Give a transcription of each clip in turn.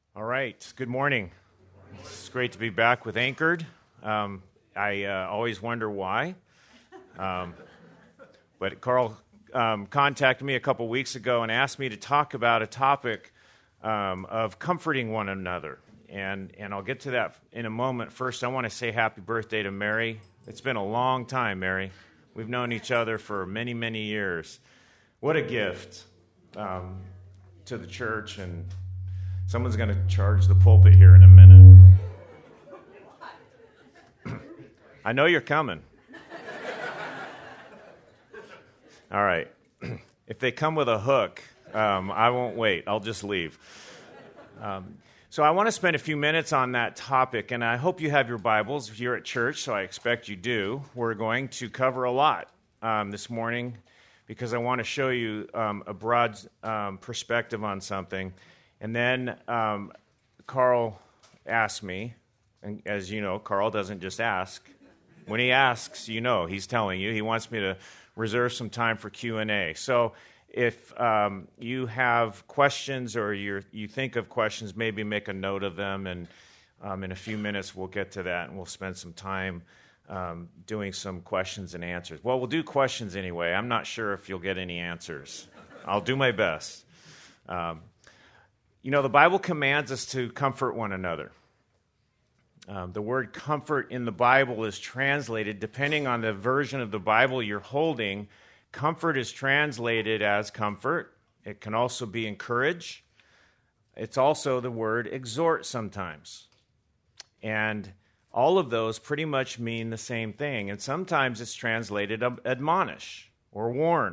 All right, good morning. It's great to be back with Anchored. I always wonder why. But Carl contacted me a couple weeks ago and asked me to talk about a topic of comforting one another. And I'll get to that in a moment. First, I want to say happy birthday to Mary. It's been a long time, Mary. We've known each other for many, many years. What a gift to the church, and someone's going to charge the pulpit here in a minute. I know you're coming. All right. If they come with a hook, I won't wait. I'll just leave. So I want to spend a few minutes on that topic, and I hope you have your Bibles if you're at church, so I expect you do. We're going to cover a lot this morning because I want to show you a broad perspective on something. And then Carl asked me, and as you know, Carl doesn't just ask. When he asks, you know, he's telling you. He wants me to reserve some time for Q&A. So if you have questions or you think of questions, maybe make a note of them, and in a few minutes we'll get to that, and we'll spend some time doing some questions and answers. Well, we'll do questions anyway. I'm not sure if you'll get any answers. I'll do my best. You know, the Bible commands us to comfort one another. The word comfort in the Bible is translated, depending on the version of the Bible you're holding, comfort is translated as comfort. It can also be encourage. It's also the word exhort sometimes. And all of those pretty much mean the same thing. And sometimes it's translated admonish or warn.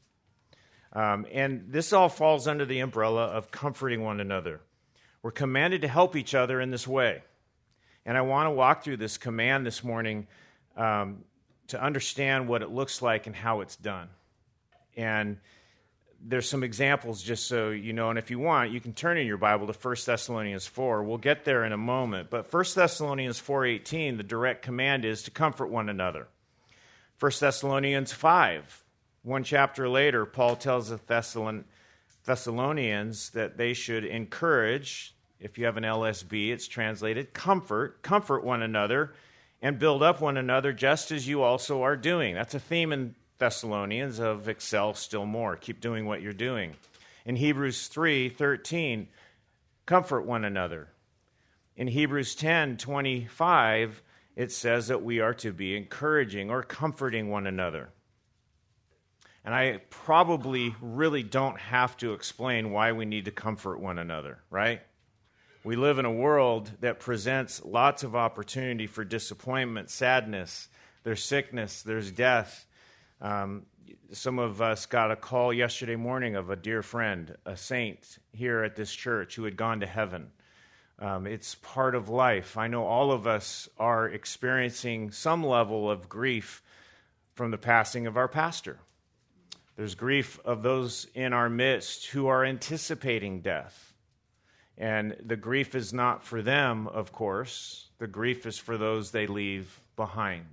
And this all falls under the umbrella of comforting one another. We're commanded to help each other in this way. And I want to walk through this command this morning to understand what it looks like and how it's done. And there's some examples just so you know. And if you want, you can turn in your Bible to 1 Thessalonians 4. We'll get there in a moment. But 1 Thessalonians 4:18, the direct command is to comfort one another. 1 Thessalonians 5. One chapter later, Paul tells the Thessalonians that they should encourage. If you have an LSB, it's translated comfort one another, and build up one another just as you also are doing. That's a theme in Thessalonians of excel still more. Keep doing what you're doing. In Hebrews 3:13, comfort one another. In Hebrews 10:25, it says that we are to be encouraging or comforting one another. And I probably really don't have to explain why we need to comfort one another, right? We live in a world that presents lots of opportunity for disappointment, sadness. There's sickness, there's death. Some of us got a call yesterday morning of a dear friend, a saint here at this church who had gone to heaven. It's part of life. I know all of us are experiencing some level of grief from the passing of our pastor. There's grief of those in our midst who are anticipating death. And the grief is not for them, of course. The grief is for those they leave behind.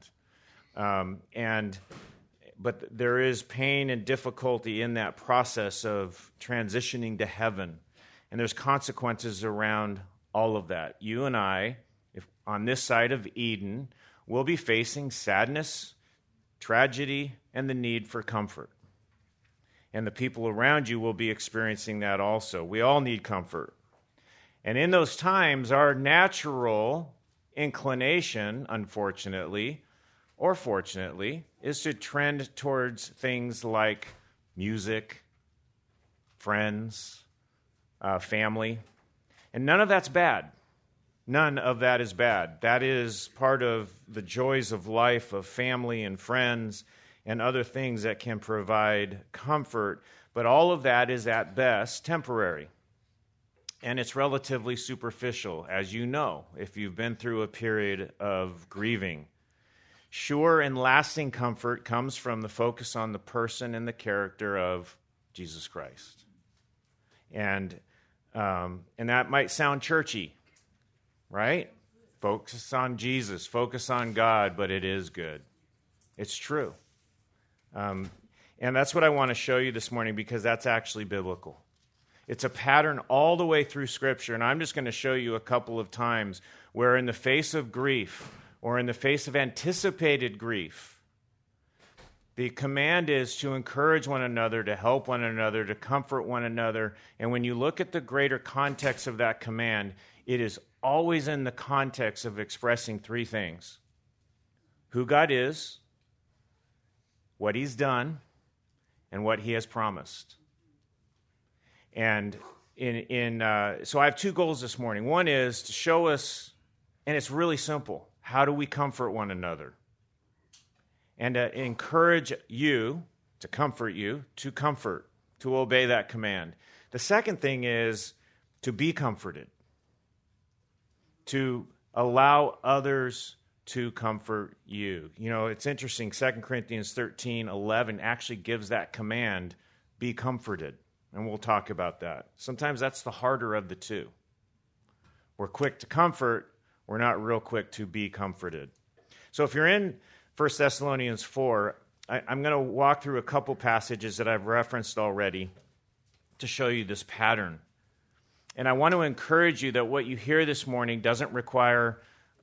But there is pain and difficulty in that process of transitioning to heaven. And there's consequences around all of that. You and I, if on this side of Eden, will be facing sadness, tragedy, and the need for comfort. And the people around you will be experiencing that also. We all need comfort. And in those times, our natural inclination, unfortunately, or fortunately, is to trend towards things like music, friends, family. And none of that's bad. None of that is bad. That is part of the joys of life, of family and friends, and other things that can provide comfort. But all of that is at best temporary. And it's relatively superficial, as you know, if you've been through a period of grieving. Sure and lasting comfort comes from the focus on the person and the character of Jesus Christ. And that might sound churchy, right? Focus on Jesus, focus on God, but it is good. It's true. And that's what I want to show you this morning, because that's actually biblical. It's a pattern all the way through Scripture, and I'm just going to show you a couple of times where in the face of grief or in the face of anticipated grief, the command is to encourage one another, to help one another, to comfort one another. And when you look at the greater context of that command, it is always in the context of expressing three things: who God is, what He's done, and what He has promised. And so I have two goals this morning. One is to show us, and it's really simple, how do we comfort one another? And to encourage you, to comfort you, to obey that command. The second thing is to be comforted, to allow others to comfort you. You know, it's interesting, 2 Corinthians 13:11 actually gives that command, be comforted. And we'll talk about that. Sometimes that's the harder of the two. We're quick to comfort, we're not real quick to be comforted. So if you're in 1 Thessalonians 4, I'm going to walk through a couple passages that I've referenced already to show you this pattern. And I want to encourage you that what you hear this morning doesn't require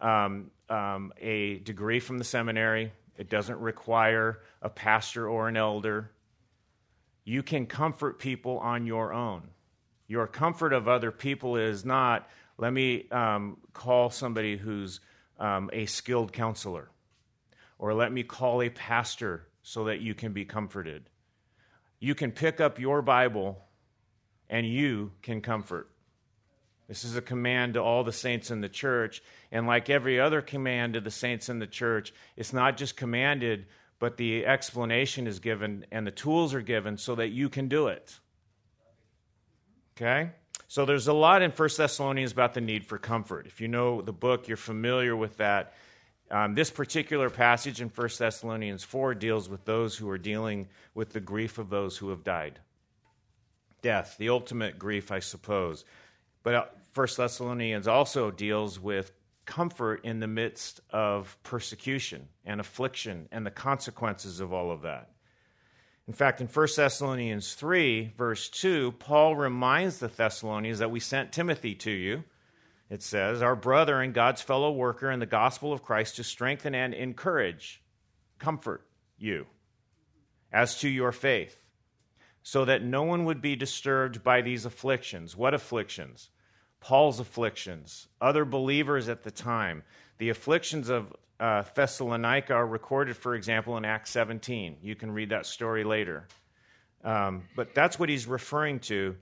a degree from the seminary. It doesn't require a pastor or an elder. You can comfort people on your own. Your comfort of other people is not, let me call somebody who's a skilled counselor, or let me call a pastor so that you can be comforted. You can pick up your Bible and you can comfort. This is a command to all the saints in the church, and like every other command to the saints in the church, it's not just commanded, but the explanation is given and the tools are given so that you can do it. Okay? So there's a lot in 1 Thessalonians about the need for comfort. If you know the book, you're familiar with that. This particular passage in 1 Thessalonians 4 deals with those who are dealing with the grief of those who have died. Death, the ultimate grief, I suppose. But 1 Thessalonians also deals with comfort in the midst of persecution and affliction and the consequences of all of that. In fact, in 1 Thessalonians 3, verse 2, Paul reminds the Thessalonians that we sent Timothy to you. It says, our brother and God's fellow worker in the gospel of Christ, to strengthen and encourage, comfort you as to your faith, so that no one would be disturbed by these afflictions. What afflictions? Paul's afflictions, other believers at the time. The afflictions of Thessalonica are recorded, for example, in Acts 17. You can read that story later. But that's what he's referring to.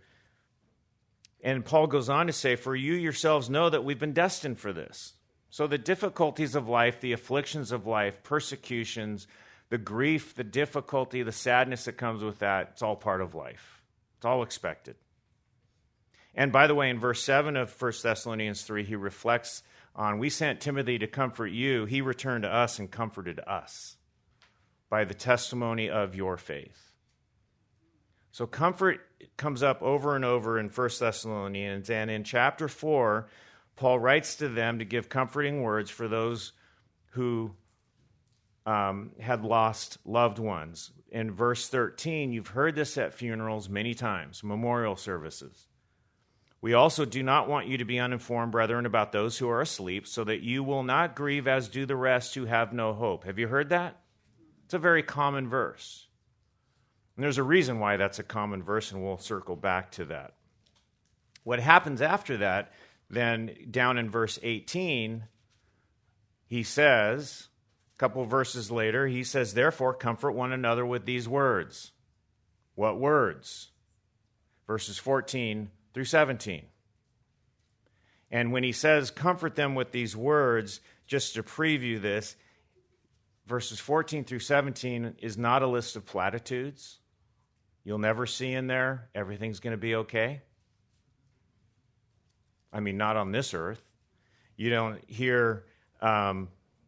And Paul goes on to say, for you yourselves know that we've been destined for this. So the difficulties of life, the afflictions of life, persecutions, the grief, the difficulty, the sadness that comes with that, it's all part of life. It's all expected. And by the way, in verse 7 of 1 Thessalonians 3, he reflects on, we sent Timothy to comfort you. He returned to us and comforted us by the testimony of your faith. So comfort comes up over and over in 1 Thessalonians. And in chapter 4, Paul writes to them to give comforting words for those who had lost loved ones. In verse 13, you've heard this at funerals many times, memorial services. We also do not want you to be uninformed, brethren, about those who are asleep, so that you will not grieve as do the rest who have no hope. Have you heard that? It's a very common verse. And there's a reason why that's a common verse, and we'll circle back to that. What happens after that, then down in verse 18, he says, a couple verses later, he says, therefore, comfort one another with these words. What words? Verses 14 through 17. And when he says, comfort them with these words, just to preview this, verses 14 through 17 is not a list of platitudes. You'll never see in there, everything's going to be okay. I mean, not on this earth. You don't hear, the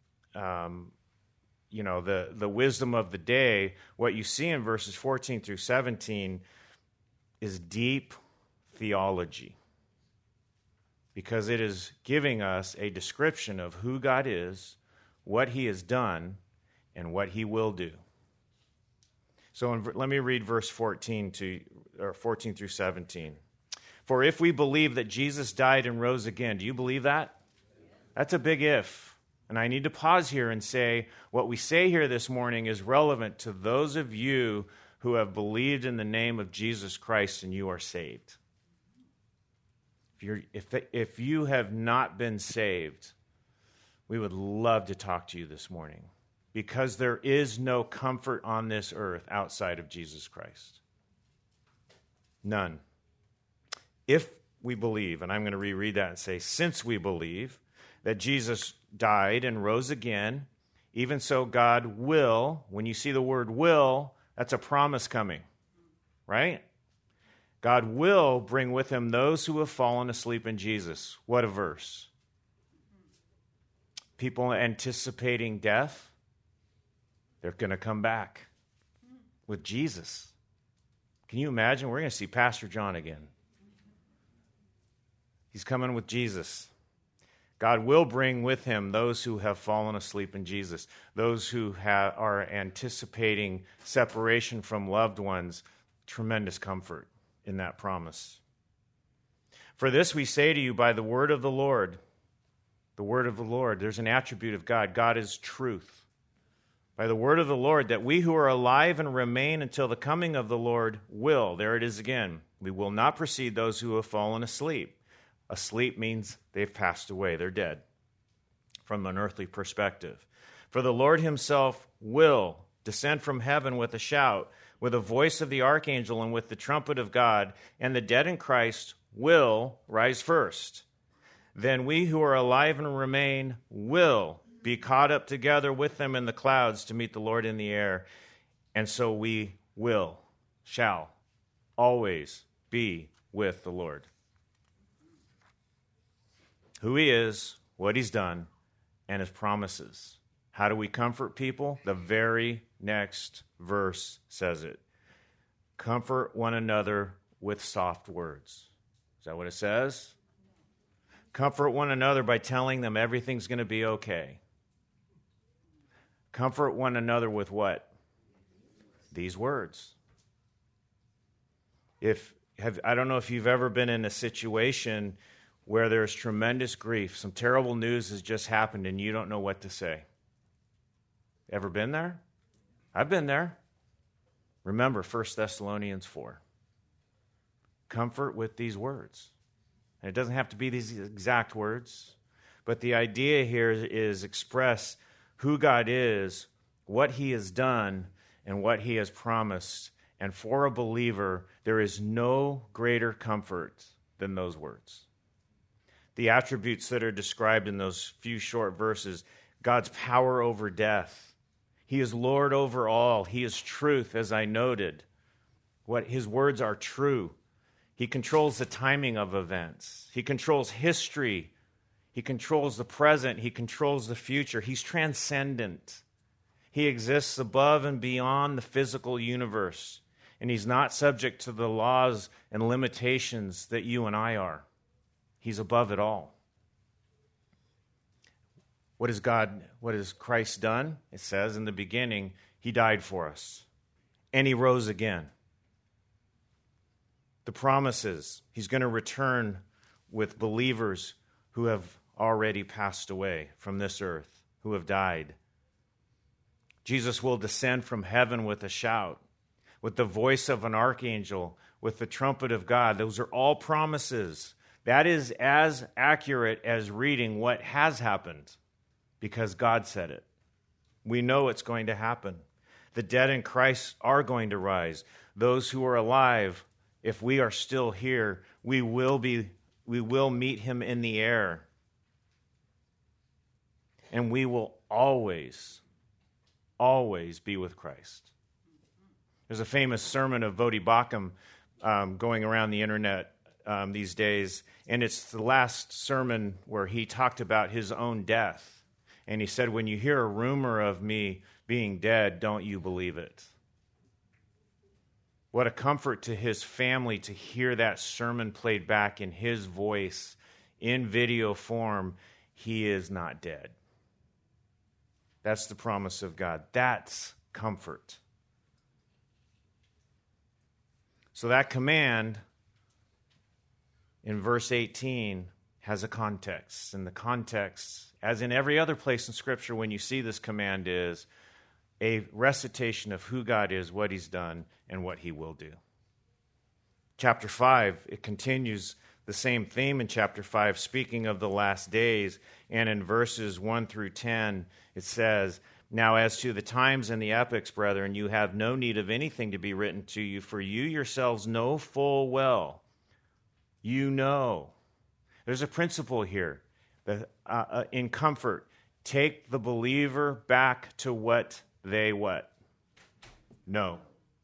wisdom of the day. What you see in verses 14 through 17 is deep theology, because it is giving us a description of who God is, what he has done, and what he will do. So let me read verse 14 through 17. For if we believe that Jesus died and rose again, do you believe that? That's a big if. And I need to pause here and say what we say here this morning is relevant to those of you who have believed in the name of Jesus Christ and you are saved. If you have not been saved, we would love to talk to you this morning, because there is no comfort on this earth outside of Jesus Christ. None. If we believe, and I'm going to reread that and say, since we believe that Jesus died and rose again, even so God will, when you see the word will, that's a promise coming, right? God will bring with him those who have fallen asleep in Jesus. What a verse. People anticipating death, they're going to come back with Jesus. Can you imagine? We're going to see Pastor John again. He's coming with Jesus. God will bring with him those who have fallen asleep in Jesus, those who are anticipating separation from loved ones. Tremendous comfort in that promise. For this we say to you by the word of the Lord. The word of the Lord. There's an attribute of God. God is truth. By the word of the Lord, that we who are alive and remain until the coming of the Lord will. There it is again. We will not precede those who have fallen asleep. Asleep means they've passed away. They're dead from an earthly perspective. For the Lord himself will descend from heaven with a shout, with the voice of the archangel and with the trumpet of God, and the dead in Christ will rise first. Then we who are alive and remain will be caught up together with them in the clouds to meet the Lord in the air. And so we shall always be with the Lord. Who he is, what he's done, and his promises. How do we comfort people? The very next verse says it. Comfort one another with soft words. Is that what it says? Comfort one another by telling them everything's going to be okay. Comfort one another with what? These words. I don't know if you've ever been in a situation where there's tremendous grief, some terrible news has just happened, and you don't know what to say. Ever been there? I've been there. Remember 1 Thessalonians 4. Comfort with these words. And it doesn't have to be these exact words, but the idea here is express who God is, what he has done, and what he has promised. And for a believer, there is no greater comfort than those words. The attributes that are described in those few short verses, God's power over death. He is Lord over all. He is truth, as I noted. What his words are true. He controls the timing of events. He controls history. He controls the present. He controls the future. He's transcendent. He exists above and beyond the physical universe. And he's not subject to the laws and limitations that you and I are. He's above it all. What has Christ done? It says in the beginning, he died for us. And he rose again. The promises, he's going to return with believers who have already passed away from this earth, who have died. Jesus will descend from heaven with a shout, with the voice of an archangel, with the trumpet of God. Those are all promises. That is as accurate as reading what has happened, because God said it. We know it's going to happen. The dead in Christ are going to rise. Those who are alive, if we are still here, we will meet him in the air. And we will always be with Christ. There's a famous sermon of Voddie Baucham going around the internet these days, and it's the last sermon where he talked about his own death. And he said, when you hear a rumor of me being dead, don't you believe it. What a comfort to his family to hear that sermon played back in his voice, in video form. He is not dead. That's the promise of God. That's comfort. So that command in verse 18 has a context. And the context, as in every other place in Scripture when you see this command, is a recitation of who God is, what he's done, and what he will do. Chapter 5, it continues the same theme in chapter 5, speaking of the last days. And in verses 1 through 10, it says, "Now as to the times and the epochs, brethren, you have no need of anything to be written to you, for you yourselves know full well." You know. There's a principle here that in comfort, take the believer back to what they what? Know.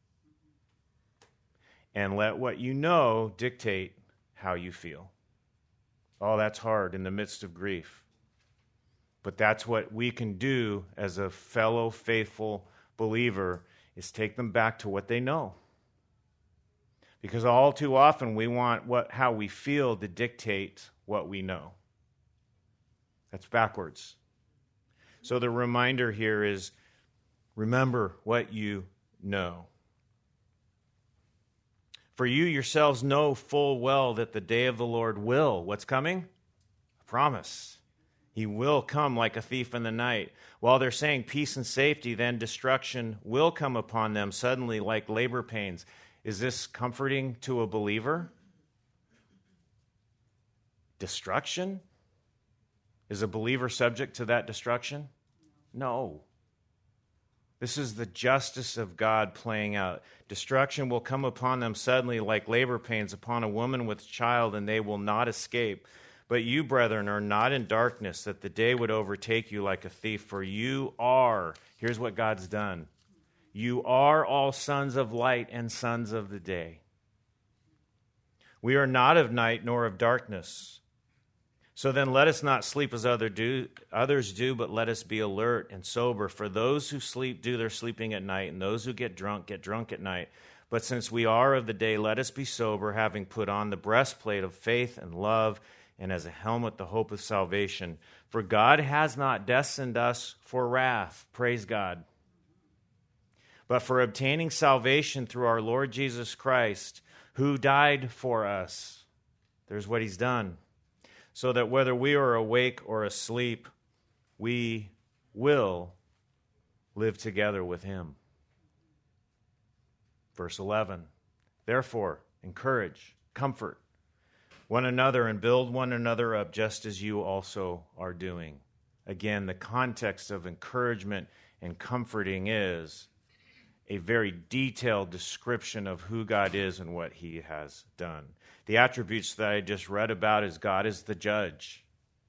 And let what you know dictate how you feel. Oh, that's hard in the midst of grief. But that's what we can do as a fellow faithful believer, is take them back to what they know. Because all too often we want how we feel to dictate what we know. That's backwards. So the reminder here is, remember what you know. For you yourselves know full well that the day of the Lord will, what's coming? A promise. He will come like a thief in the night. While they're saying peace and safety, then destruction will come upon them suddenly like labor pains. Is this comforting to a believer? Destruction? Is a believer subject to that destruction? No. This is the justice of God playing out. Destruction will come upon them suddenly like labor pains upon a woman with child, and they will not escape. But you, brethren, are not in darkness, that the day would overtake you like a thief. For you are, here's what God's done. You are all sons of light and sons of the day. We are not of night nor of darkness. So then let us not sleep as others do, but let us be alert and sober. For those who sleep do their sleeping at night, and those who get drunk at night. But since we are of the day, let us be sober, having put on the breastplate of faith and love, and as a helmet the hope of salvation. For God has not destined us for wrath, praise God, but for obtaining salvation through our Lord Jesus Christ, who died for us. There's what he's done. So that whether we are awake or asleep, we will live together with him. Verse 11, therefore, encourage, comfort one another and build one another up just as you also are doing. Again, the context of encouragement and comforting is a very detailed description of who God is and what he has done. The attributes that I just read about is God is the judge.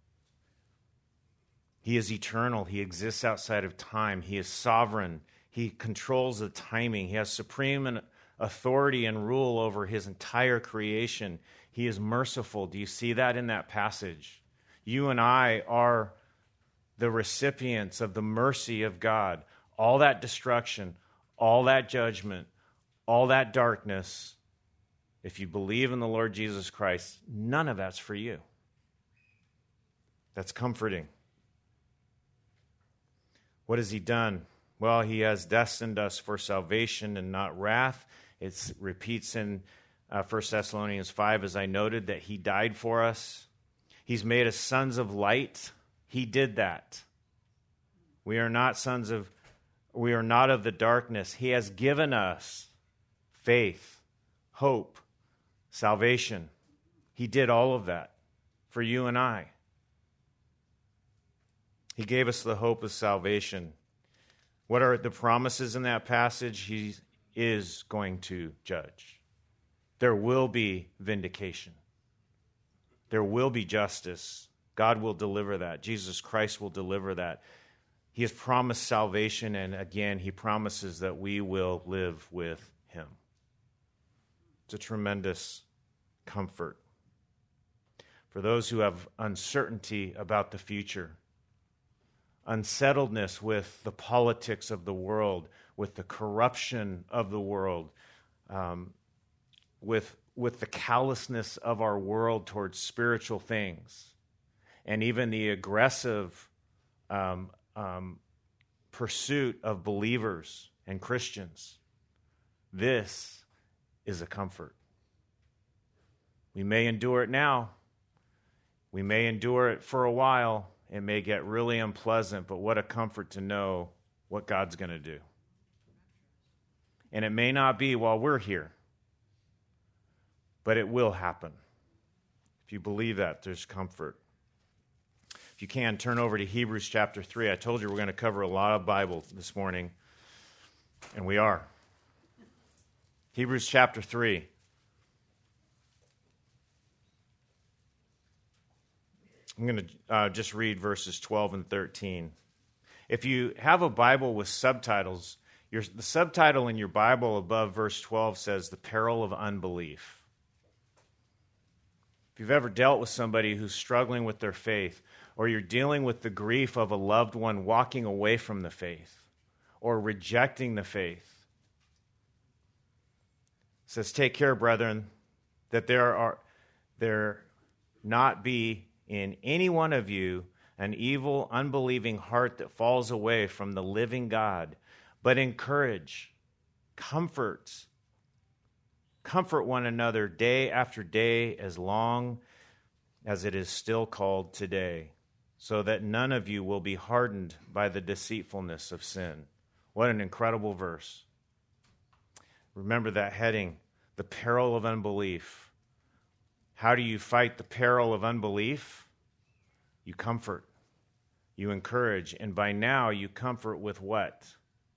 He is eternal. He exists outside of time. He is sovereign. He controls the timing. He has supreme authority and rule over his entire creation. He is merciful. Do you see that in that passage? You and I are the recipients of the mercy of God. All that destruction, all that judgment, all that darkness, if you believe in the Lord Jesus Christ, none of that's for you. That's comforting. What has he done? Well, he has destined us for salvation and not wrath. It repeats in 1 Thessalonians 5, as I noted, that he died for us. He's made us sons of light. He did that. We are not of the darkness. He has given us faith, hope, salvation. He did all of that for you and I. He gave us the hope of salvation. What are the promises in that passage? He is going to judge. There will be vindication. There will be justice. God will deliver that. Jesus Christ will deliver that. He has promised salvation, and again, he promises that we will live with him. It's a tremendous comfort for those who have uncertainty about the future, unsettledness with the politics of the world, with the corruption of the world, with the callousness of our world towards spiritual things, and even the aggressive pursuit of believers and Christians. This is a comfort. We may endure it now. We may endure it for a while. It may get really unpleasant, but what a comfort to know what God's going to do. And it may not be while we're here, but it will happen. If you believe that, there's comfort. If you can, turn over to Hebrews chapter 3. I told you we're going to cover a lot of Bible this morning, and we are. Hebrews chapter 3. I'm going to just read verses 12 and 13. If you have a Bible with subtitles, the subtitle in your Bible above verse 12 says, "The Peril of Unbelief." If you've ever dealt with somebody who's struggling with their faith, or you're dealing with the grief of a loved one walking away from the faith, or rejecting the faith, it says, "Take care, brethren, that there not be in any one of you an evil, unbelieving heart that falls away from the living God, but encourage, comfort one another day after day, as long as it is still called today, so that none of you will be hardened by the deceitfulness of sin." What an incredible verse. Remember that heading, the peril of unbelief. How do you fight the peril of unbelief? You comfort, you encourage, and by now you comfort with what?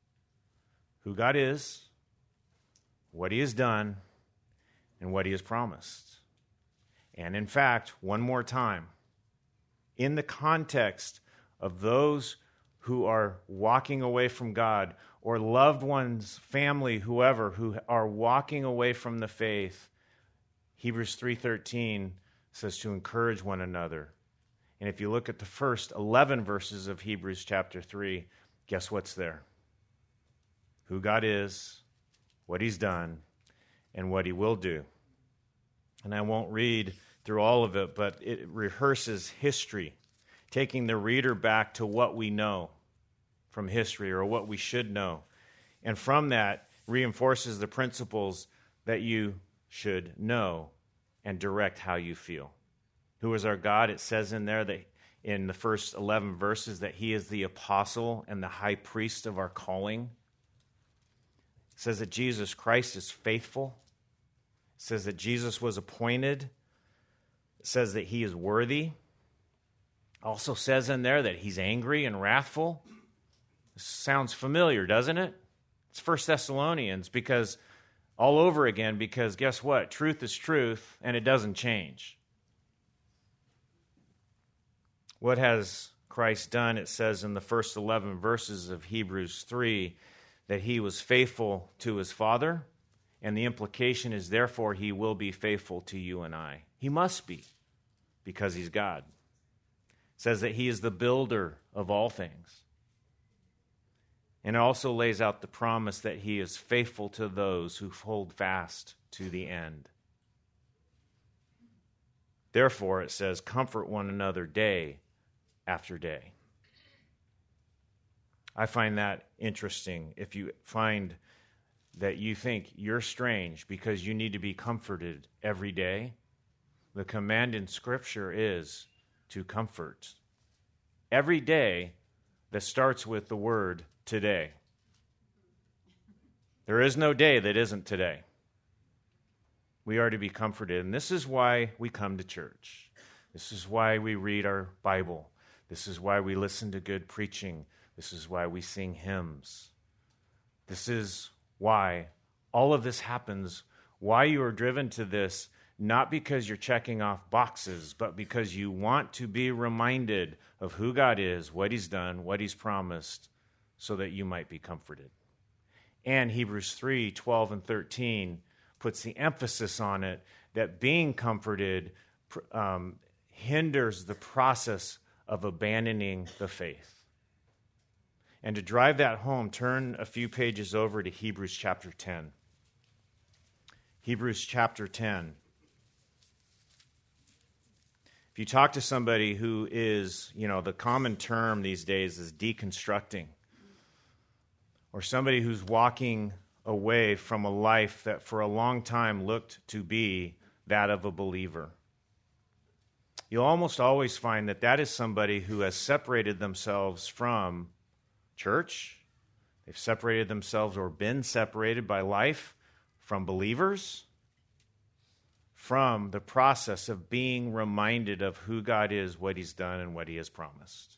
Who God is, what He has done, and what He has promised. And in fact, one more time, in the context of those who are walking away from God, or loved ones, family, whoever, who are walking away from the faith, Hebrews 3:13 says to encourage one another. And if you look at the first 11 verses of Hebrews chapter 3, guess what's there? Who God is, what He's done, and what He will do. And I won't read through all of it, but it rehearses history, taking the reader back to what we know from history, or what we should know. And from that, reinforces the principles that you should know and direct how you feel. Who is our God? It says in there that in the first 11 verses that He is the apostle and the high priest of our calling. It says that Jesus Christ is faithful. It says that Jesus was appointed. It says that He is worthy. Also says in there that He's angry and wrathful. This sounds familiar, doesn't it? It's 1 Thessalonians, because all over again, because guess what? Truth is truth, and it doesn't change. What has Christ done? It says in the first 11 verses of Hebrews 3 that He was faithful to His Father, and the implication is, therefore, He will be faithful to you and I. He must be, because He's God. It says that He is the builder of all things. And it also lays out the promise that He is faithful to those who hold fast to the end. Therefore, it says, comfort one another day after day. I find that interesting. If you find that you think you're strange because you need to be comforted every day, the command in Scripture is to comfort. Every day that starts with the word today. There is no day that isn't today. We are to be comforted, and this is why we come to church. This is why we read our Bible. This is why we listen to good preaching. This is why we sing hymns. This is why all of this happens, why you are driven to this, not because you're checking off boxes, but because you want to be reminded of who God is, what He's done, what He's promised, so that you might be comforted. And Hebrews 3:12 and 13 puts the emphasis on it that being comforted hinders the process of abandoning the faith. And to drive that home, turn a few pages over to Hebrews chapter 10. Hebrews chapter 10. If you talk to somebody who is, the common term these days is deconstructing, or somebody who's walking away from a life that for a long time looked to be that of a believer. You'll almost always find that that is somebody who has separated themselves from church. They've separated themselves or been separated by life from believers, from the process of being reminded of who God is, what he's done, and what he has promised.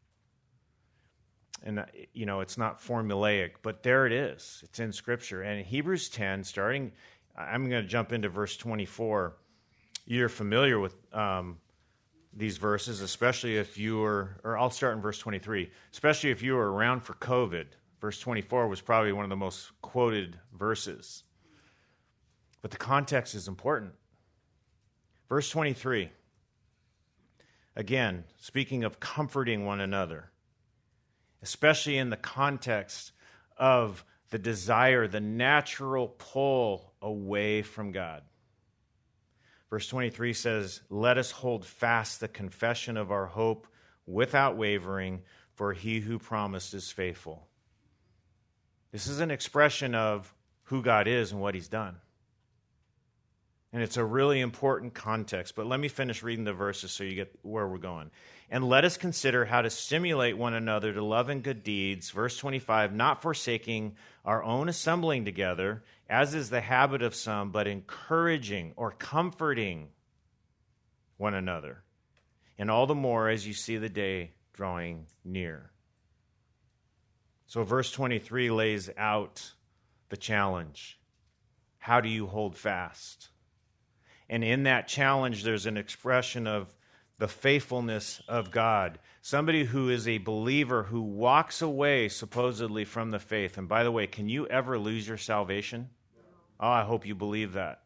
And, it's not formulaic, but there it is. It's in Scripture. And in Hebrews 10, I'm going to jump into verse 24. You're familiar with these verses, especially if I'll start in verse 23, especially if you were around for COVID. Verse 24 was probably one of the most quoted verses. But the context is important. Verse 23, again, speaking of comforting one another, especially in the context of the desire, the natural pull away from God. Verse 23 says, "Let us hold fast the confession of our hope without wavering, for he who promised is faithful." This is an expression of who God is and what he's done. And it's a really important context. But let me finish reading the verses so you get where we're going. "And let us consider how to stimulate one another to love and good deeds." Verse 25, "Not forsaking our own assembling together, as is the habit of some, but encouraging or comforting one another. And all the more as you see the day drawing near." So verse 23 lays out the challenge. How do you hold fast? And in that challenge, there's an expression of the faithfulness of God. Somebody who is a believer who walks away supposedly from the faith. And by the way, can you ever lose your salvation? Oh, I hope you believe that.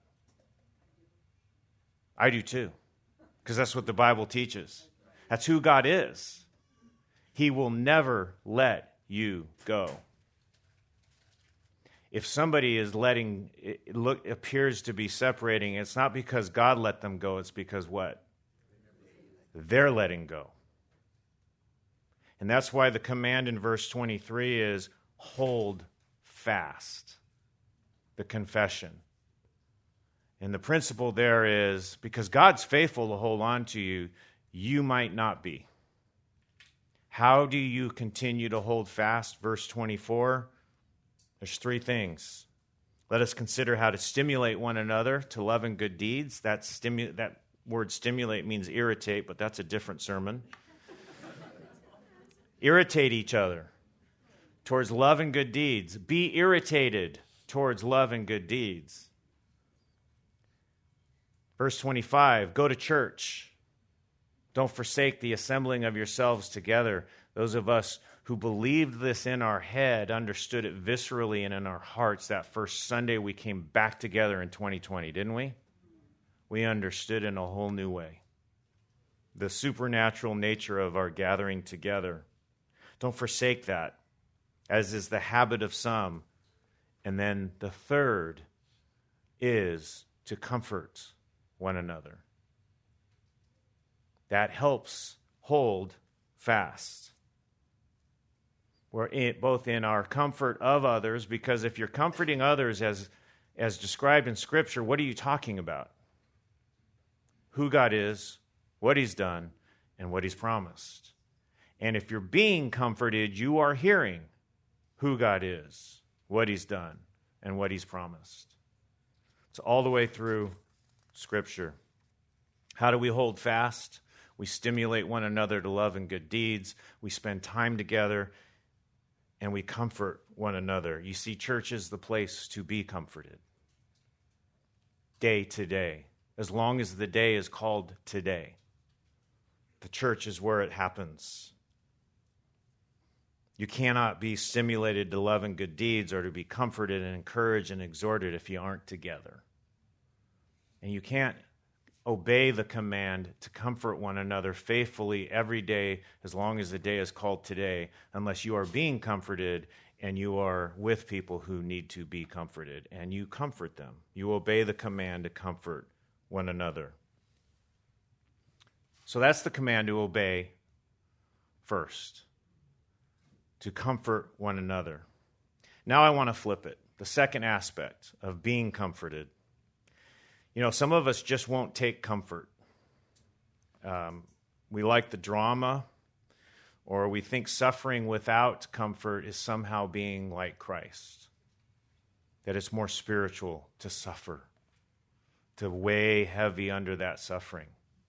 I do too, because that's what the Bible teaches. That's who God is. He will never let you go. If somebody is appears to be separating, it's not because God let them go, it's because what? They're letting go. And that's why the command in verse 23 is hold fast the confession. And the principle there is, because God's faithful to hold on to you, you might not be. How do you continue to hold fast? Verse 24, there's three things. Let us consider how to stimulate one another to love and good deeds. That word stimulate means irritate, but that's a different sermon. Irritate each other towards love and good deeds. Be irritated towards love and good deeds. Verse 25, go to church. Don't forsake the assembling of yourselves together. Those of us who believed this in our head understood it viscerally and in our hearts that first Sunday we came back together in 2020, didn't we? We understood in a whole new way the supernatural nature of our gathering together. Don't forsake that, as is the habit of some. And then the third is to comfort one another. That helps hold fast. We're both in our comfort of others, because if you're comforting others as described in Scripture, what are you talking about? Who God is, what He's done, and what He's promised. And if you're being comforted, you are hearing who God is, what He's done, and what He's promised. It's all the way through Scripture. How do we hold fast? We stimulate one another to love and good deeds. We spend time together, and we comfort one another. You see, church is the place to be comforted. Day to day. As long as the day is called today, the church is where it happens. You cannot be stimulated to love and good deeds or to be comforted and encouraged and exhorted if you aren't together. And you can't obey the command to comfort one another faithfully every day as long as the day is called today, unless you are being comforted and you are with people who need to be comforted, and you comfort them. You obey the command to comfort one another. So that's the command to obey first, to comfort one another. Now I want to flip it. The second aspect of being comforted. Some of us just won't take comfort. We like the drama, or we think suffering without comfort is somehow being like Christ, that it's more spiritual to suffer, to weigh heavy under that suffering.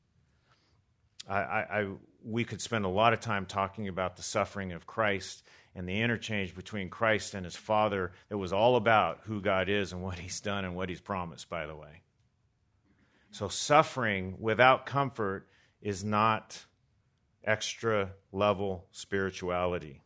We could spend a lot of time talking about the suffering of Christ and the interchange between Christ and his Father. It was all about who God is and what he's done and what he's promised, by the way. So suffering without comfort is not extra level spirituality.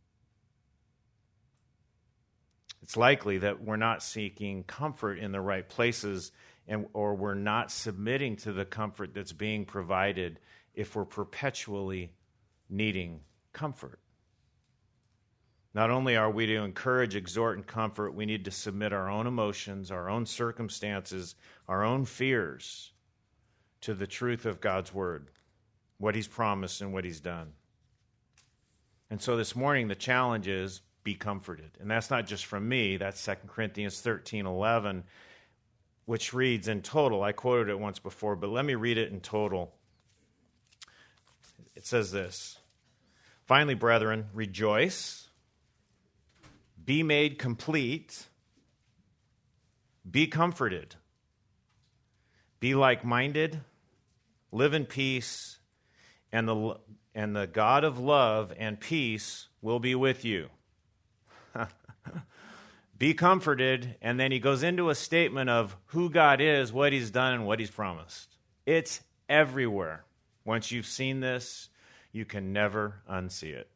It's likely that we're not seeking comfort in the right places, or we're not submitting to the comfort that's being provided if we're perpetually needing comfort. Not only are we to encourage, exhort, and comfort, we need to submit our own emotions, our own circumstances, our own fears to the truth of God's word, what he's promised and what he's done. And so this morning, the challenge is be comforted. And that's not just from me. That's 2 Corinthians 13:11, which reads in total. I quoted it once before, but let me read it in total. It says this: "Finally, brethren, rejoice, be made complete, be comforted, be like-minded, live in peace, and the God of love and peace will be with you." Be comforted, and then he goes into a statement of who God is, what he's done, and what he's promised. It's everywhere. Once you've seen this, you can never unsee it.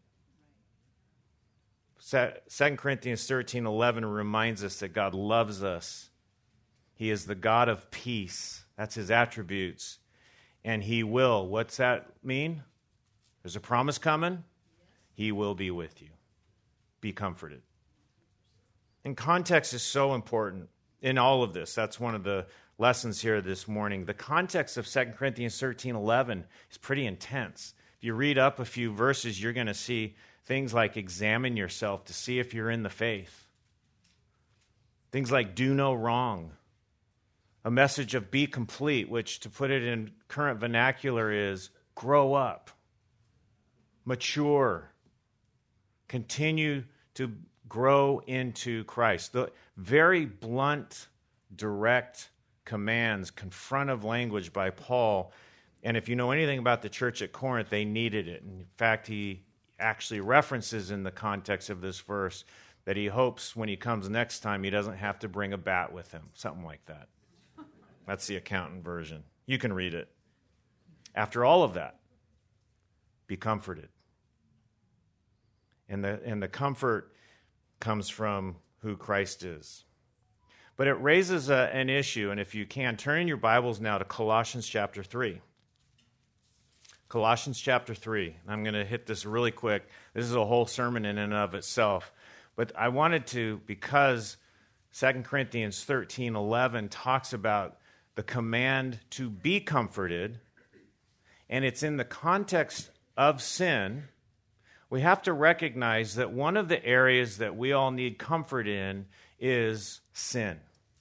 2 Corinthians 13:11 reminds us that God loves us. He is the God of peace. That's his attributes. And he will. What's that mean? There's a promise coming. He will be with you. Be comforted. And context is so important in all of this. That's one of the lessons here this morning. The context of 2 Corinthians 13:11 is pretty intense. If you read up a few verses, you're going to see things like examine yourself to see if you're in the faith. Things like do no wrong. A message of be complete, which to put it in current vernacular is grow up, mature, continue to grow into Christ. The very blunt, direct commands, confrontive language by Paul. And if you know anything about the church at Corinth, they needed it. In fact, he actually references in the context of this verse that he hopes when he comes next time he doesn't have to bring a bat with him, something like that. That's the accountant version. You can read it. After all of that, be comforted. And the comfort comes from who Christ is. But it raises an issue, and if you can, turn in your Bibles now to Colossians chapter 3. Colossians chapter 3. I'm going to hit this really quick. This is a whole sermon in and of itself. But I wanted to, because 2 Corinthians 13:11 talks about the command to be comforted, and it's in the context of sin, we have to recognize that one of the areas that we all need comfort in is sin.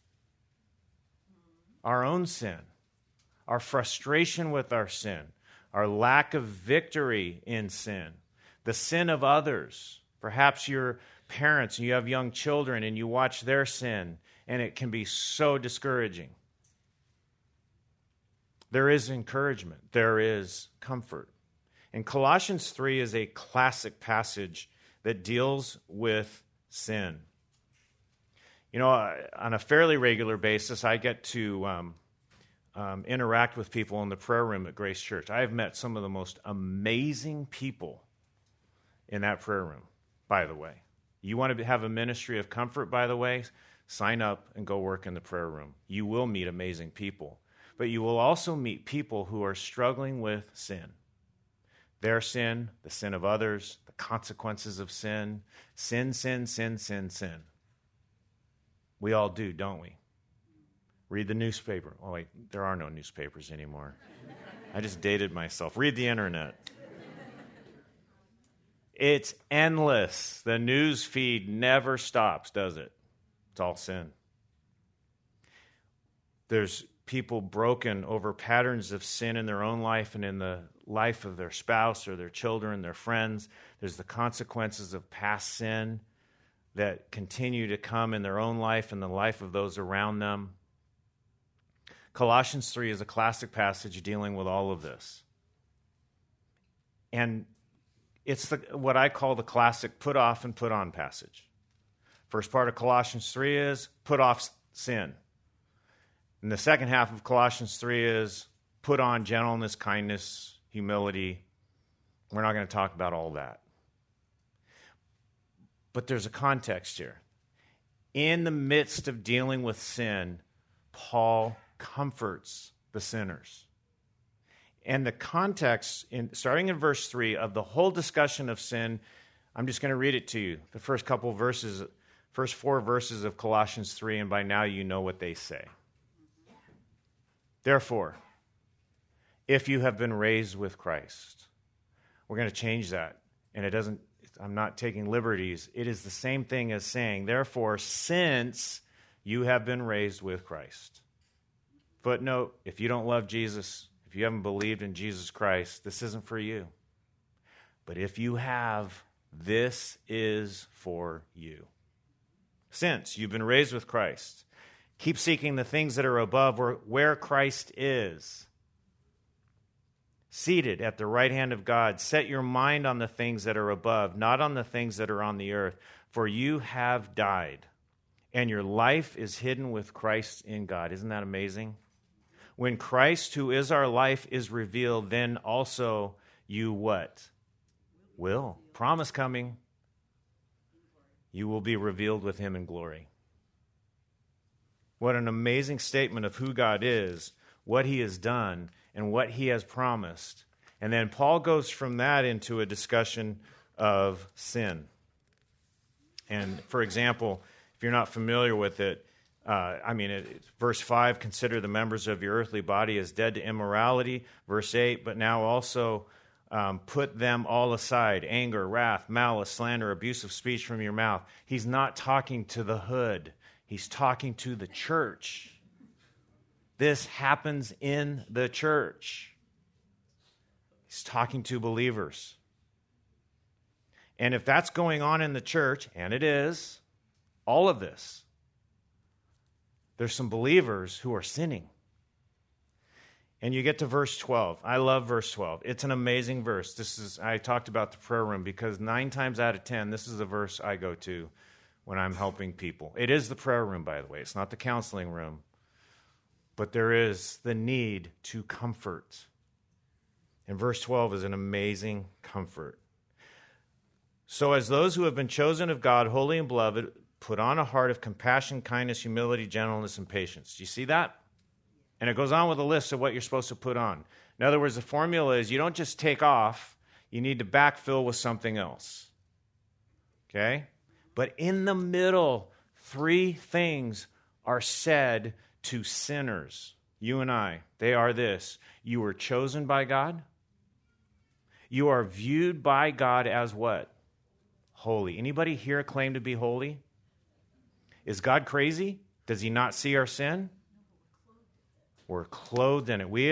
Our own sin, our frustration with our sin, our lack of victory in sin, the sin of others. Perhaps you're parents and you have young children and you watch their sin, and it can be so discouraging. There is encouragement. There is comfort. And Colossians 3 is a classic passage that deals with sin. You know, on a fairly regular basis, I get to interact with people in the prayer room at Grace Church. I have met some of the most amazing people in that prayer room, by the way. You want to have a ministry of comfort, by the way? Sign up and go work in the prayer room. You will meet amazing people. But you will also meet people who are struggling with sin. Their sin, the sin of others, the consequences of sin. Sin, sin, sin, sin, sin. We all do, don't we? Read the newspaper. Oh, wait, there are no newspapers anymore. I just dated myself. Read the internet. It's endless. The news feed never stops, does it? It's all sin. There's people broken over patterns of sin in their own life and in the life of their spouse or their children, their friends. There's the consequences of past sin that continue to come in their own life and the life of those around them. Colossians 3 is a classic passage dealing with all of this. And it's what I call the classic put off and put on passage. First part of Colossians 3 is put off sin. And the second half of Colossians 3 is put on gentleness, kindness, humility. We're not going to talk about all that. But there's a context here. In the midst of dealing with sin, Paul comforts the sinners. And the context, starting in verse 3 of the whole discussion of sin, I'm just going to read it to you. The first four verses of Colossians 3, and by now you know what they say. Therefore, if you have been raised with Christ, we're going to change that. And I'm not taking liberties. It is the same thing as saying, therefore, since you have been raised with Christ. Footnote, if you don't love Jesus, if you haven't believed in Jesus Christ, this isn't for you. But if you have, this is for you. Since you've been raised with Christ, keep seeking the things that are above where Christ is, seated at the right hand of God. Set your mind on the things that are above, not on the things that are on the earth. For you have died, and your life is hidden with Christ in God. Isn't that amazing? When Christ, who is our life, is revealed, then also you what? Will. Promise coming. You will be revealed with him in glory. What an amazing statement of who God is, what he has done, and what he has promised. And then Paul goes from that into a discussion of sin. And for example, if you're not familiar with it, verse 5, consider the members of your earthly body as dead to immorality. Verse 8, but now also put them all aside, anger, wrath, malice, slander, abusive speech from your mouth. He's not talking to the hood. He's talking to the church. This happens in the church. He's talking to believers. And if that's going on in the church, and it is, all of this, there's some believers who are sinning. And you get to verse 12. I love verse 12. It's an amazing verse. I talked about the prayer room because 9 times out of 10, this is the verse I go to when I'm helping people. It is the prayer room, by the way. It's not the counseling room. But there is the need to comfort. And verse 12 is an amazing comfort. So as those who have been chosen of God, holy and beloved, put on a heart of compassion, kindness, humility, gentleness, and patience. Do you see that? And it goes on with a list of what you're supposed to put on. In other words, the formula is you don't just take off, you need to backfill with something else. Okay? But in the middle, 3 things are said to sinners, you and I. They are this: you were chosen by God. You are viewed by God as what? Holy. Anybody here claim to be holy? Is God crazy? Does he not see our sin? We're clothed in it. We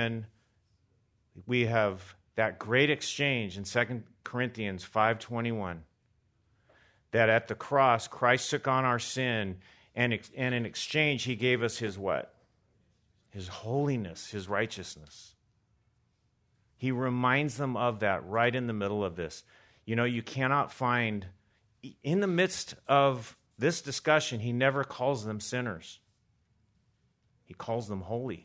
have that great exchange in 2 Corinthians 5:21. That at the cross, Christ took on our sin, and in exchange, he gave us his what? His holiness, his righteousness. He reminds them of that right in the middle of this. You know, you cannot find, in the midst of this discussion, he never calls them sinners. He calls them holy.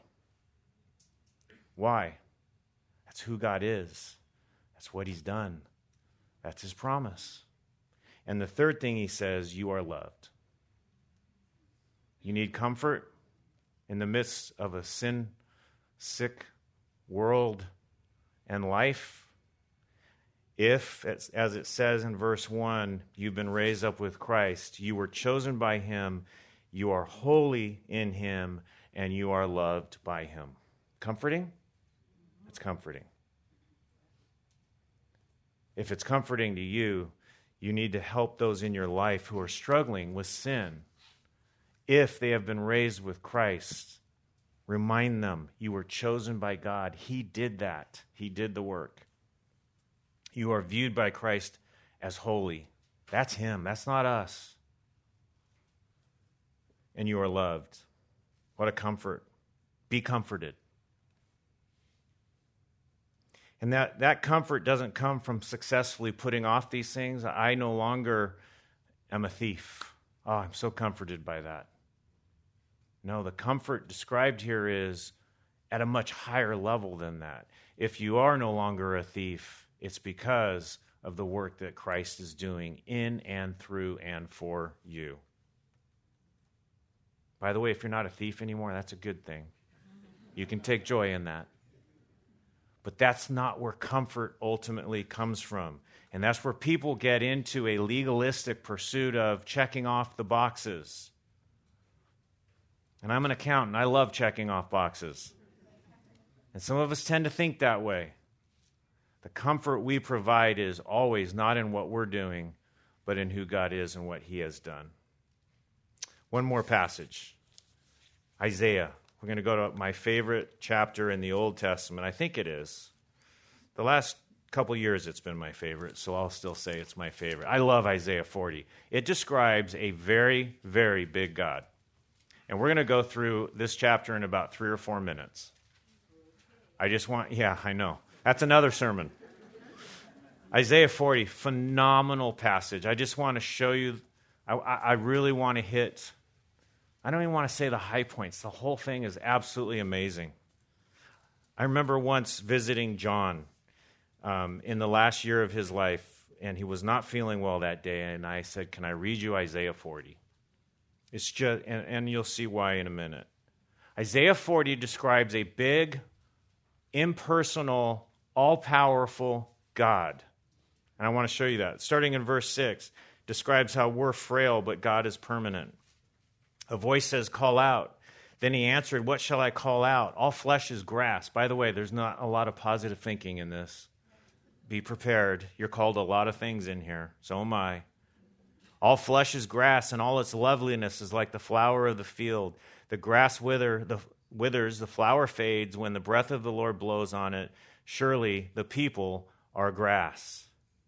Why? That's who God is. That's what he's done. That's his promise. And the third thing he says, you are loved. You need comfort in the midst of a sin-sick world and life. If, as it says in verse 1, you've been raised up with Christ, you were chosen by him, you are holy in him, and you are loved by him. Comforting? It's comforting. If it's comforting to you, you need to help those in your life who are struggling with sin. If they have been raised with Christ, Remind them you were chosen by God. He did that. He did the work. You are viewed by Christ as holy. That's him. That's not us. And you are loved. What a comfort. Be comforted. And that comfort doesn't come from successfully putting off these things. I no longer am a thief. Oh, I'm so comforted by that. No, the comfort described here is at a much higher level than that. If you are no longer a thief, it's because of the work that Christ is doing in and through and for you. By the way, if you're not a thief anymore, that's a good thing. You can take joy in that. But that's not where comfort ultimately comes from. And that's where people get into a legalistic pursuit of checking off the boxes. And I'm an accountant. I love checking off boxes. And some of us tend to think that way. The comfort we provide is always not in what we're doing, but in who God is and what he has done. One more passage. Isaiah. We're going to go to my favorite chapter in the Old Testament. I think it is. The last couple years it's been my favorite, so I'll still say it's my favorite. I love Isaiah 40. It describes a very, very big God. And we're going to go through this chapter in about 3 or 4 minutes. I know. That's another sermon. Isaiah 40, phenomenal passage. I just want to show you, I really want to hit, I don't even want to say the high points. The whole thing is absolutely amazing. I remember once visiting John in the last year of his life, and he was not feeling well that day, and I said, can I read you Isaiah 40? It's just, and you'll see why in a minute. Isaiah 40 describes a big, impersonal, all-powerful God. And I want to show you that. Starting in verse 6, describes how we're frail, but God is permanent. A voice says, call out. Then he answered, what shall I call out? All flesh is grass. By the way, there's not a lot of positive thinking in this. Be prepared. You're called a lot of things in here. So am I. All flesh is grass, and all its loveliness is like the flower of the field. The grass withers, the flower fades when the breath of the Lord blows on it. Surely the people are grass.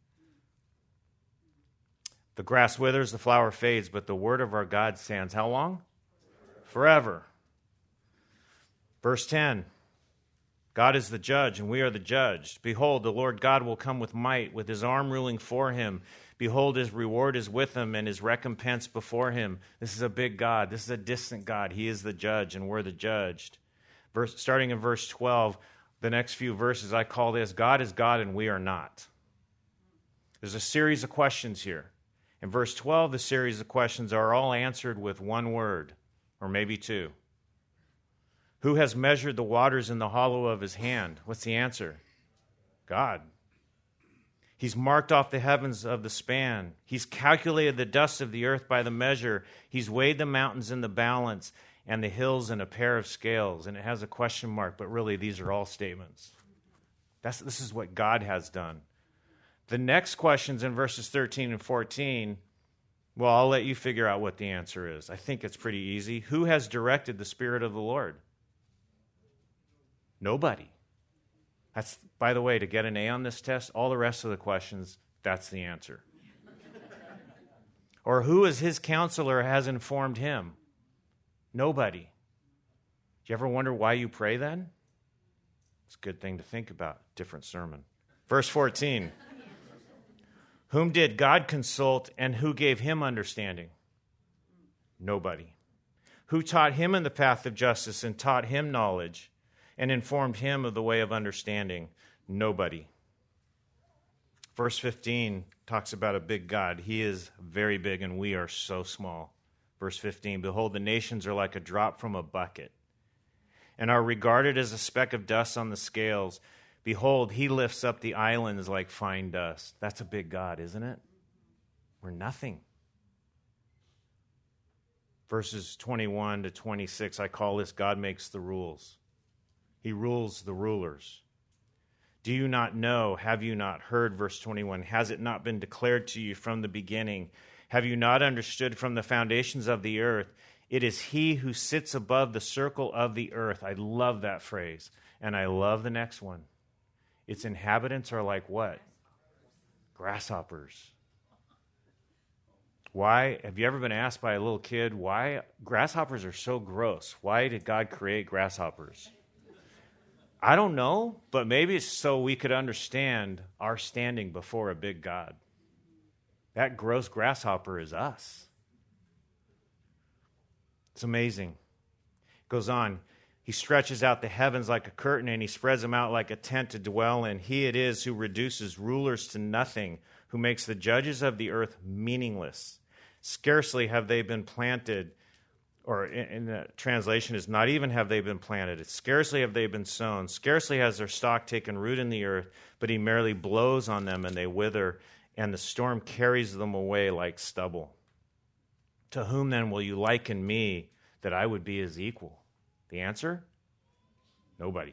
The grass withers, the flower fades, but the word of our God stands how long? Forever. Verse 10, God is the judge, and we are the judged. Behold, the Lord God will come with might, with his arm ruling for him. Behold, his reward is with him, and his recompense before him. This is a big God. This is a distant God. He is the judge, and we're the judged. Starting in verse 12, the next few verses, I call this, God is God, and we are not. There's a series of questions here. In verse 12, the series of questions are all answered with one word, or maybe two. Who has measured the waters in the hollow of his hand? What's the answer? God. He's marked off the heavens of the span. He's calculated the dust of the earth by the measure. He's weighed the mountains in the balance and the hills in a pair of scales. And it has a question mark, but really these are all statements. This is what God has done. The next questions in verses 13 and 14, well, I'll let you figure out what the answer is. I think it's pretty easy. Who has directed the Spirit of the Lord? Nobody. That's, by the way, to get an A on this test, all the rest of the questions, that's the answer. Or who is his counselor has informed him? Nobody. Do you ever wonder why you pray then? It's a good thing to think about. Different sermon. Verse 14. Whom did God consult, and who gave him understanding? Nobody. Who taught him in the path of justice and taught him knowledge and informed him of the way of understanding? Nobody. Verse 15 talks about a big God. He is very big, and we are so small. Verse 15, behold, the nations are like a drop from a bucket and are regarded as a speck of dust on the scales. Behold, he lifts up the islands like fine dust. That's a big God, isn't it? We're nothing. Verses 21 to 26, I call this God makes the rules. He rules the rulers. Do you not know? Have you not heard? Verse 21, has it not been declared to you from the beginning? Have you not understood from the foundations of the earth? It is he who sits above the circle of the earth. I love that phrase. And I love the next one. Its inhabitants are like what? Grasshoppers. Why? Have you ever been asked by a little kid why grasshoppers are so gross? Why did God create grasshoppers? I don't know, but maybe it's so we could understand our standing before a big God. That gross grasshopper is us. It's amazing. It goes on. He stretches out the heavens like a curtain, and he spreads them out like a tent to dwell in. He it is who reduces rulers to nothing, who makes the judges of the earth meaningless. Scarcely have they been planted, or in the translation is not even have they been planted. It's scarcely have they been sown. Scarcely has their stock taken root in the earth, but he merely blows on them and they wither, and the storm carries them away like stubble. To whom then will you liken me that I would be his equal? The answer? Nobody.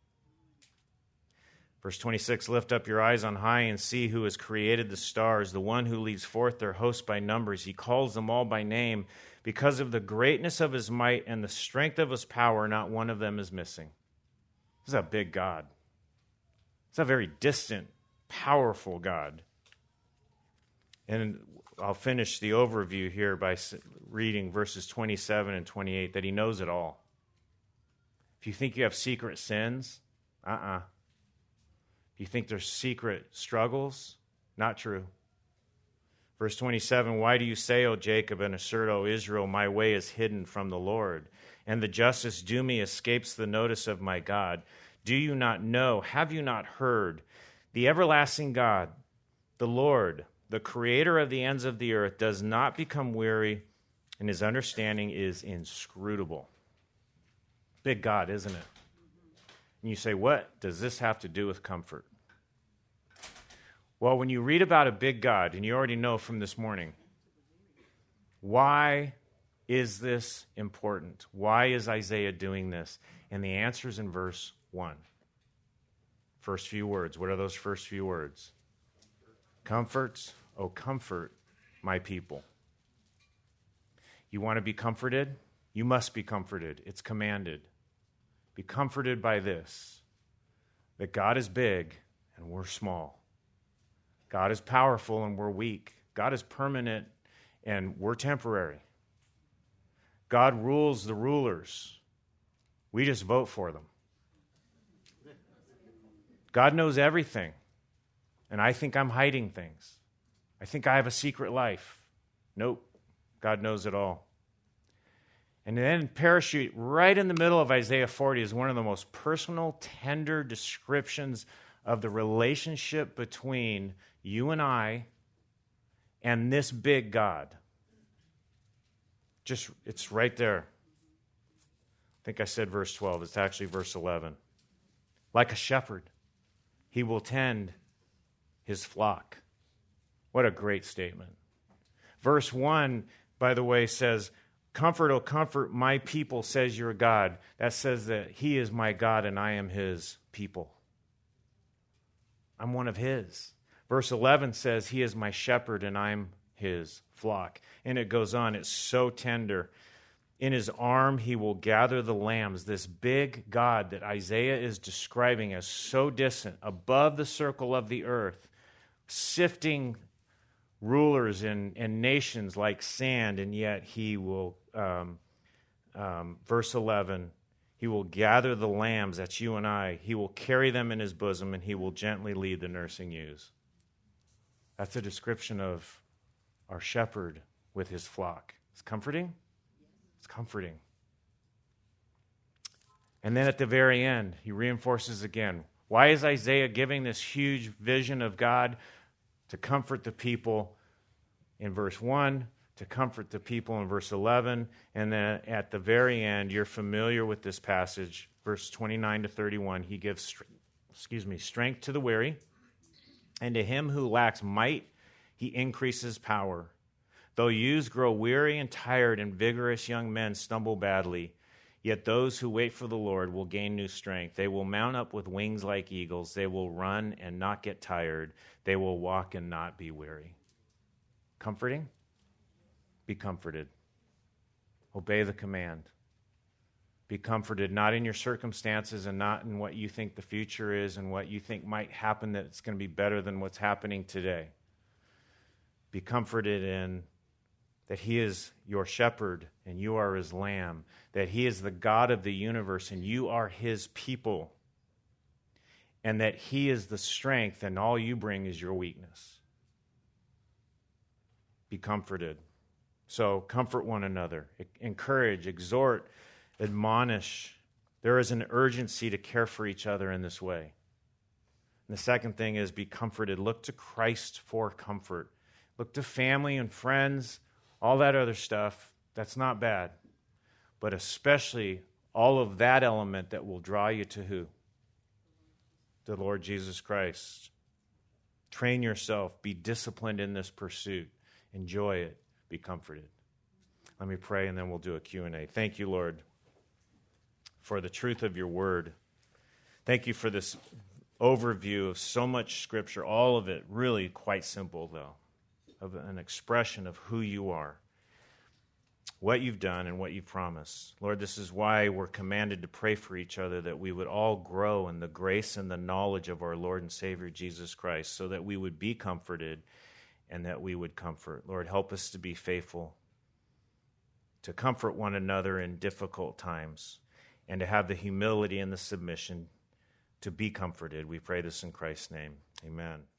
Verse 26, lift up your eyes on high and see who has created the stars, the one who leads forth their hosts by numbers. He calls them all by name. Because of the greatness of his might and the strength of his power, not one of them is missing. This is a big God. It's a very distant, powerful God. And I'll finish the overview here by reading verses 27 and 28, that he knows it all. If you think you have secret sins, If you think there's secret struggles, not true. Verse 27, why do you say, O Jacob, and assert, O Israel, my way is hidden from the Lord, and the justice due me escapes the notice of my God? Do you not know? Have you not heard? The everlasting God, the Lord, the creator of the ends of the earth, does not become weary, and his understanding is inscrutable. Big God, isn't it? And you say, what does this have to do with comfort? Well, when you read about a big God, and you already know from this morning, why is this important? Why is Isaiah doing this? And the answer is in verse 1. First few words. What are those first few words? Comfort, oh comfort my people. You want to be comforted? You must be comforted. It's commanded. Be comforted by this, that God is big and we're small. God is powerful and we're weak. God is permanent and we're temporary. God rules the rulers. We just vote for them. God knows everything, and I think I'm hiding things. I think I have a secret life. Nope. God knows it all. And then parachute right in the middle of Isaiah 40 is one of the most personal, tender descriptions of the relationship between you and I and this big God. It's right there. I think I said verse 12. It's actually verse 11. Like a shepherd, he will tend his flock. What a great statement. Verse 1, by the way, says, comfort, O comfort my people, says your God. That says that he is my God and I am his people. I'm one of his. Verse 11 says, he is my shepherd and I'm his flock. And it goes on. It's so tender. In his arm he will gather the lambs. This big God that Isaiah is describing as so distant, above the circle of the earth, sifting rulers and nations like sand, and yet he will, verse 11, he will gather the lambs, that's you and I. He will carry them in his bosom, and he will gently lead the nursing ewes. That's a description of our shepherd with his flock. It's comforting. It's comforting. And then at the very end, he reinforces again. Why is Isaiah giving this huge vision of God? To comfort the people in verse 1, to comfort the people in verse 11, and then at the very end, you're familiar with this passage, verse 29 to 31, he gives strength to the weary, and to him who lacks might, he increases power. Though youths grow weary and tired, and vigorous young men stumble badly, yet those who wait for the Lord will gain new strength. They will mount up with wings like eagles. They will run and not get tired. They will walk and not be weary. Comforting? Be comforted. Obey the command. Be comforted, not in your circumstances and not in what you think the future is and what you think might happen, that it's going to be better than what's happening today. Be comforted in that he is your shepherd and you are his lamb, that he is the God of the universe and you are his people, and that he is the strength and all you bring is your weakness. Be comforted. So comfort one another, encourage, exhort, admonish. There is an urgency to care for each other in this way. And the second thing is be comforted. Look to Christ for comfort. Look to family and friends, all that other stuff. That's not bad. But especially all of that element that will draw you to who? The Lord Jesus Christ. Train yourself. Be disciplined in this pursuit. Enjoy it. Be comforted. Let me pray and then we'll do a Q&A. Thank you, Lord, for the truth of your word. Thank you for this overview of so much Scripture, all of it really quite simple, though, of an expression of who you are, what you've done, and what you've promised. Lord, this is why we're commanded to pray for each other, that we would all grow in the grace and the knowledge of our Lord and Savior Jesus Christ, so that we would be comforted and that we would comfort. Lord, help us to be faithful, to comfort one another in difficult times, and to have the humility and the submission to be comforted. We pray this in Christ's name. Amen.